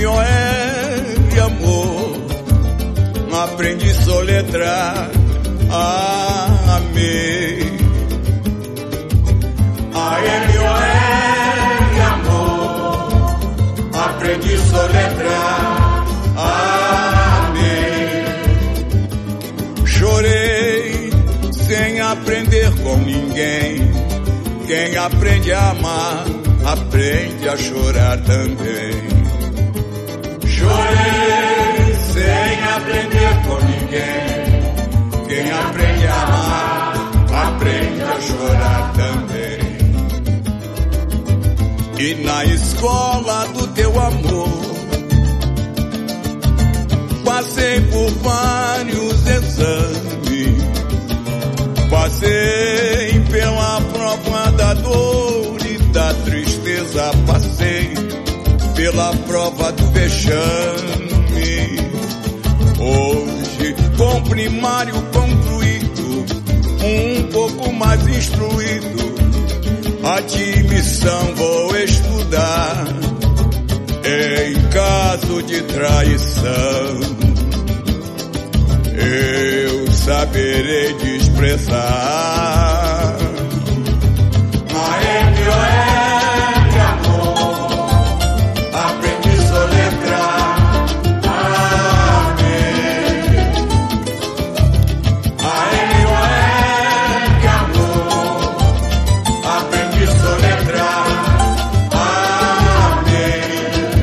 A-M-O-R, amor, aprendi a soletrar. Amei. A-M-O-R, amor, aprendi a soletrar. Amei. Chorei sem aprender com ninguém. Quem aprende a amar, aprende a chorar também. Chorei sem aprender com ninguém. Quem aprende a amar, aprende a chorar também. E na escola do teu amor, passei por vários exames. Passei pela prova da dor e da tristeza. Passei pela prova do vexame. Hoje, com primário concluído, um pouco mais instruído, admissão vou estudar. Em caso de traição, eu saberei de expressar. A-M-O-R, amor, aprendi a soletrar. Amém. A-M-O-R, amor, aprendi a soletrar. Amém.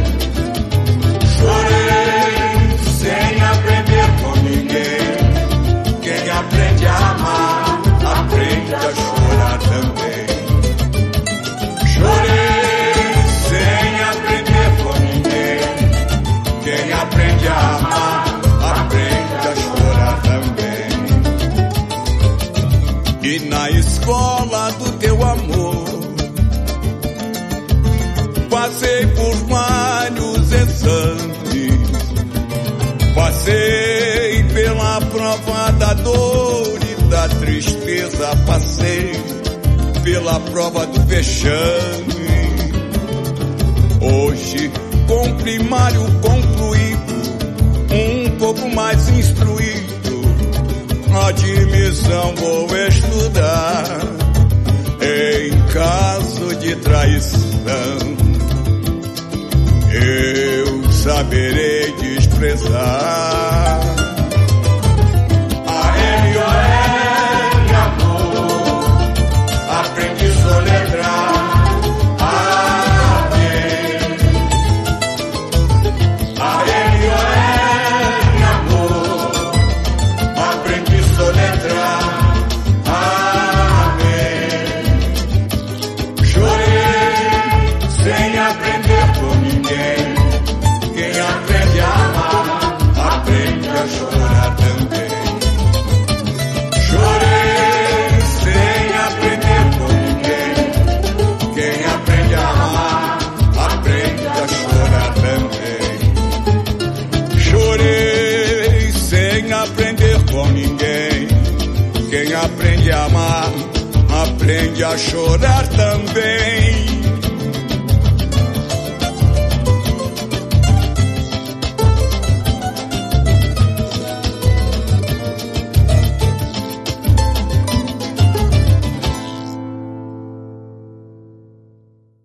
Chorei sem aprender com ninguém. Quem aprende a amar, aprende a chorar também. Chorei sem aprender com ninguém. Quem aprende a amar, aprende a chorar também. E na escola do teu amor, passei por vários exames. Passei pela prova da dor e da tristeza. Passei pela prova do vexame. Hoje, com primário concluído, um pouco mais instruído, admissão vou estudar. Em caso de traição, eu saberei de expressar. A-M-O-R, amor, aprendi a soletrar. Amém. A-M-O-R, amor, aprendi a soletrar. Amém. Chorei sem aprender com ninguém. Quem aprende a amar, aprende a chorar também. Chorei sem aprender com ninguém. Quem aprende a amar, aprende a chorar também. Chorei sem aprender com ninguém. Quem aprende a amar, aprende a chorar também.